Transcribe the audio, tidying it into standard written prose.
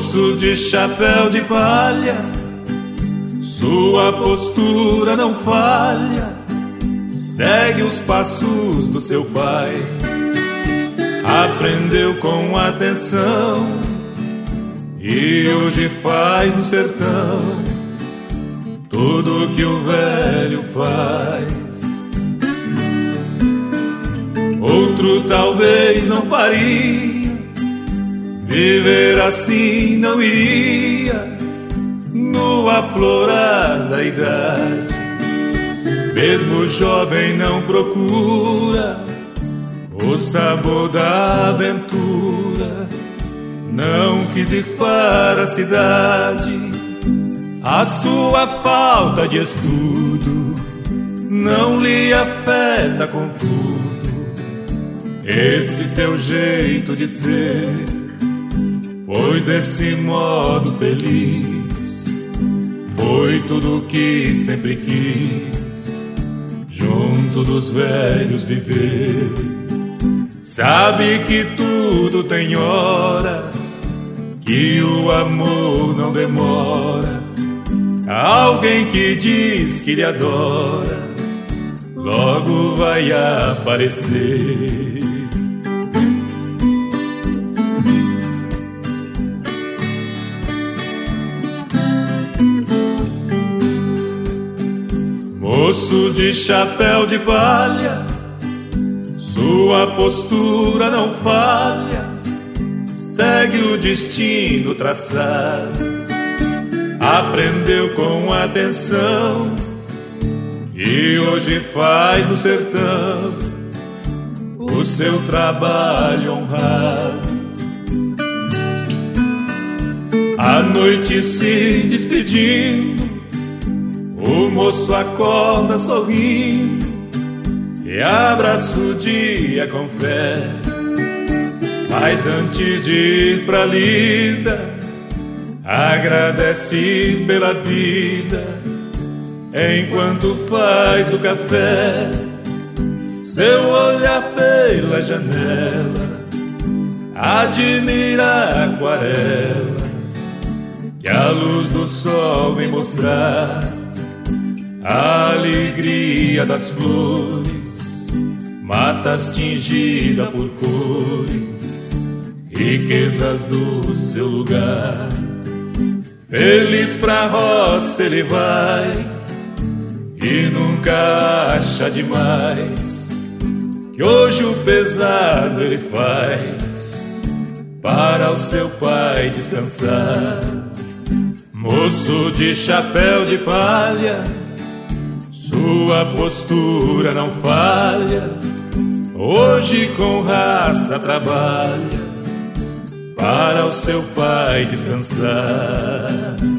Moço de chapéu de palha, sua postura não falha, segue os passos do seu pai. Aprendeu com atenção e hoje faz no sertão tudo que o velho faz. Outro talvez não faria, viver assim não iria, no aflorar da idade. Mesmo jovem não procura o sabor da aventura, não quis ir para a cidade. A sua falta de estudo não lhe afeta contudo, esse seu jeito de ser, pois desse modo feliz foi tudo que sempre quis, junto dos velhos viver. Sabe que tudo tem hora, que o amor não demora. Alguém que diz que lhe adora logo vai aparecer. Moço de chapéu de palha, sua postura não falha, segue o destino traçado. Aprendeu com atenção e hoje faz no sertão o seu trabalho honrado. À noite se despedindo, o moço acorda sorrindo e abraça o dia com fé. Mas antes de ir pra lida, agradece pela vida, enquanto faz o café. Seu olhar pela janela admira a aquarela que a luz do sol vem mostrar. A alegria das flores, matas tingidas por cores, riquezas do seu lugar. Feliz pra roça ele vai e nunca acha demais que hoje o pesado ele faz para o seu pai descansar. Moço de chapéu de palha, sua postura não falha, hoje com raça trabalha para o seu pai descansar.